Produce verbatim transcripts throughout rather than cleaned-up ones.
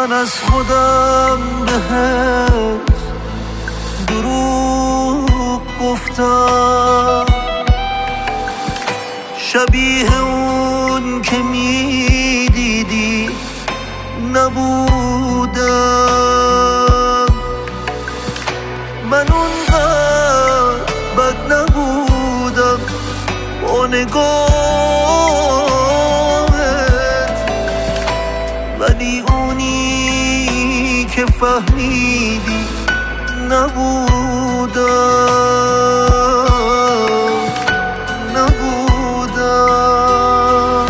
من از خودم بهت دروغ گفتم، شبیه اون که میدیدی نبودم. من اونقدر بد نبودم با نگاهت، ولی اونی که فهمیدی نبودم نبودم.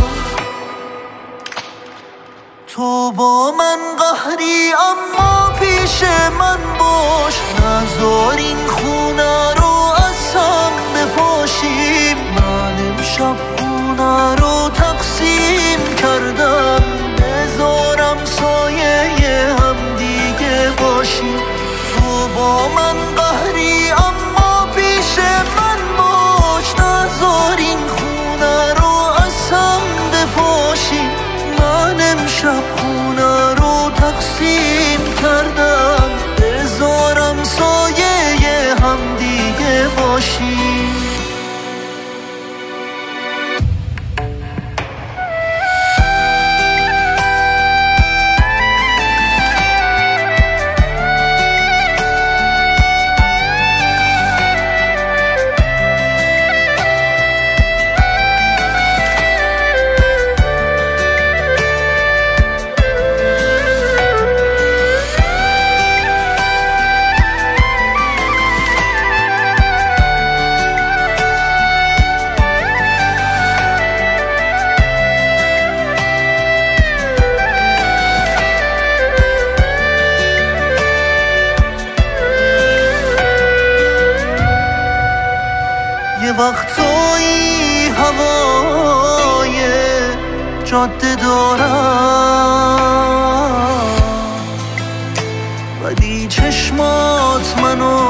تو با من قهری اما پیش من باش، نذار این خونه رو از هم بپاشیم. من امشب خونه رو تقسیم کردم، بذارم سایه هم دیگه باشیم. تو با من قهری اما پیش من باش، نذار این خونه رو از هم بپاشیم. من امشب خونه رو تقسیم کردم، بذارم سایه هم دیگه باشیم. یه وقتایی هوای جاده دارم، ولی چشمات منو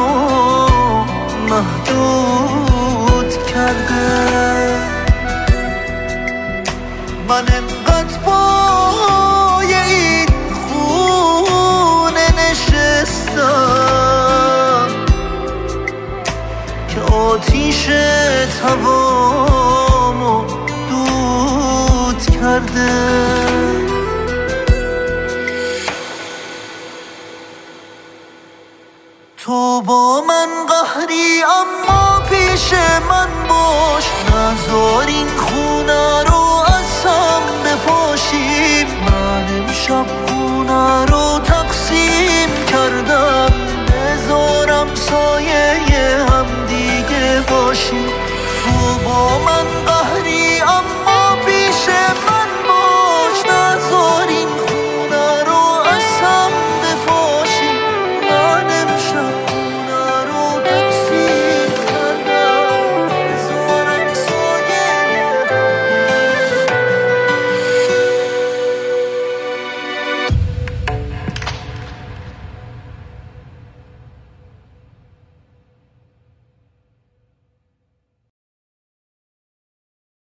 محدود کرده. من انقدر پای این خونه نشستم که آتیش هوامو دود کرده. تو با من قهری اما پیش من باش، نذار این خونه